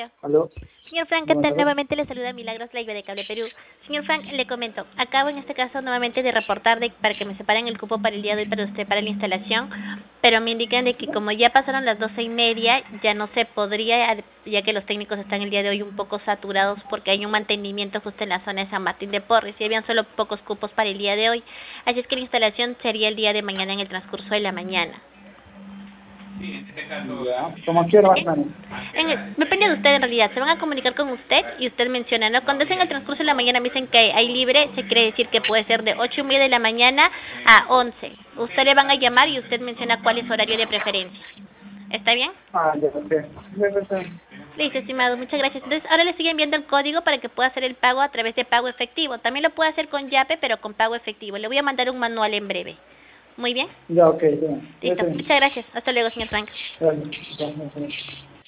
Aló. Aló, Señor Frank, ¿qué buenas tal? tardes. Nuevamente le saluda Milagros Leiva de Cable Perú. Señor Frank, le comento, acabo en este caso nuevamente de reportar para que me separen el cupo para el día de hoy para usted para la instalación, pero me indican de que como ya pasaron las 12:30, ya no se podría, ya que los técnicos están el día de hoy un poco saturados porque hay un mantenimiento justo en la zona de San Martín de Porres y habían solo pocos cupos para el día de hoy, así es que la instalación sería el día de mañana en el transcurso de la mañana. Ya, ¿cómo quiero más o ¿Sí? menos? Depende de usted en realidad, se van a comunicar con usted y usted menciona, ¿no? Cuando es en el transcurso de la mañana me dicen que hay libre, se quiere decir que puede ser de 8:30 de la mañana a 11. Usted le van a llamar y usted menciona cuál es su horario de preferencia. ¿Está bien? Ah, ya, ok. Listo, estimado, muchas gracias. Entonces, ahora le estoy enviando el código para que pueda hacer el pago a través de pago efectivo. También lo puede hacer con Yape, pero con pago efectivo. Le voy a mandar un manual en breve. Muy bien. Ya, ok, ya. Ya, Listo, está bien. muchas gracias. Hasta luego, señor Frank. Ya, ya, ya, ya.